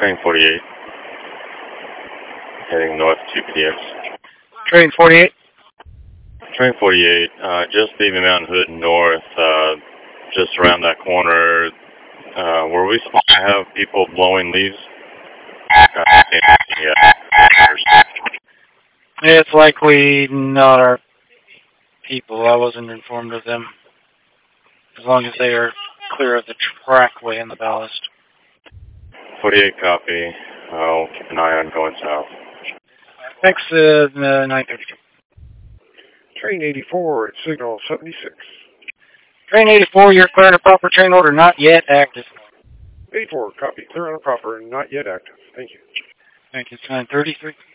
Train 48, heading north to PDX. Train 48. Train 48, just leaving Mountain Hood north, just around that corner. Were we supposed to have people blowing leaves? It's likely not our people. I wasn't informed of them. As long as they are clear of the trackway and the ballast. 48 copy. I'll keep an eye on going south. Thanks, 932. Train 84 at signal 76. Train 84, you're clear on a proper train order, not yet active. 84, copy. Clear on a proper, not yet active. Thank you. Thank you, 933.